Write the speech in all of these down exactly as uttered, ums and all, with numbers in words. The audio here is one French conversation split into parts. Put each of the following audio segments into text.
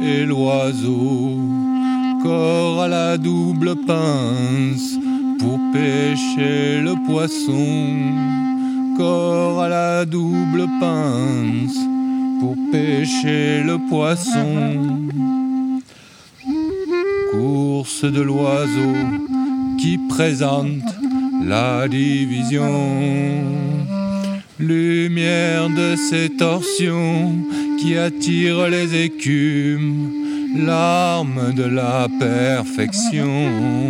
et l'oiseau, corps à la double pince pour pêcher le poisson, corps à la double pince pour pêcher le poisson. Course de l'oiseau qui présente la division, lumière de ces torsions qui attire les écumes, l'arme de la perfection.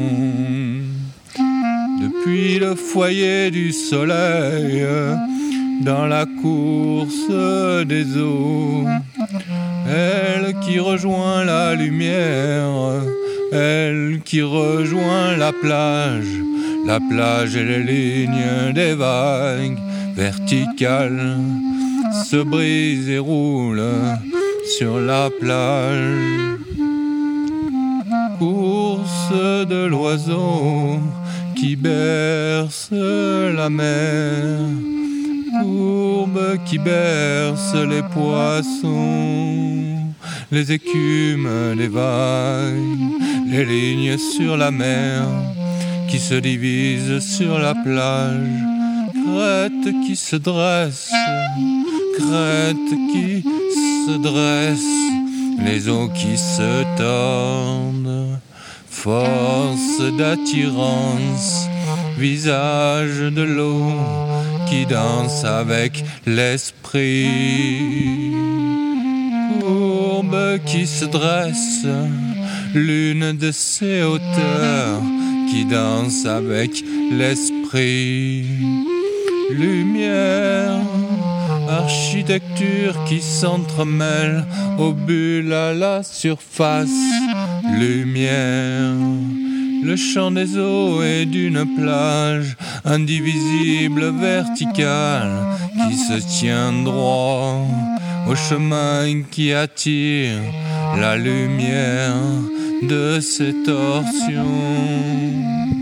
Depuis le foyer du soleil, dans la course des eaux, elle qui rejoint la lumière, elle qui rejoint la plage, la plage et les lignes des vagues verticales se brisent et roulent sur la plage. Course de l'oiseau qui berce la mer, courbe qui berce les poissons, les écumes des vagues, les lignes sur la mer qui se divisent sur la plage, crête qui se dresse, crête qui se dresse, les eaux qui se tordent, force d'attirance, visage de l'eau qui danse avec l'esprit, courbe qui se dresse, l'une de ces hauteurs qui danse avec l'esprit, lumière, architecture qui s'entremêle aux bulles à la surface, lumière, le chant des eaux et d'une plage indivisible, verticale, qui se tient droit au chemin qui attire la lumière de ces torsions.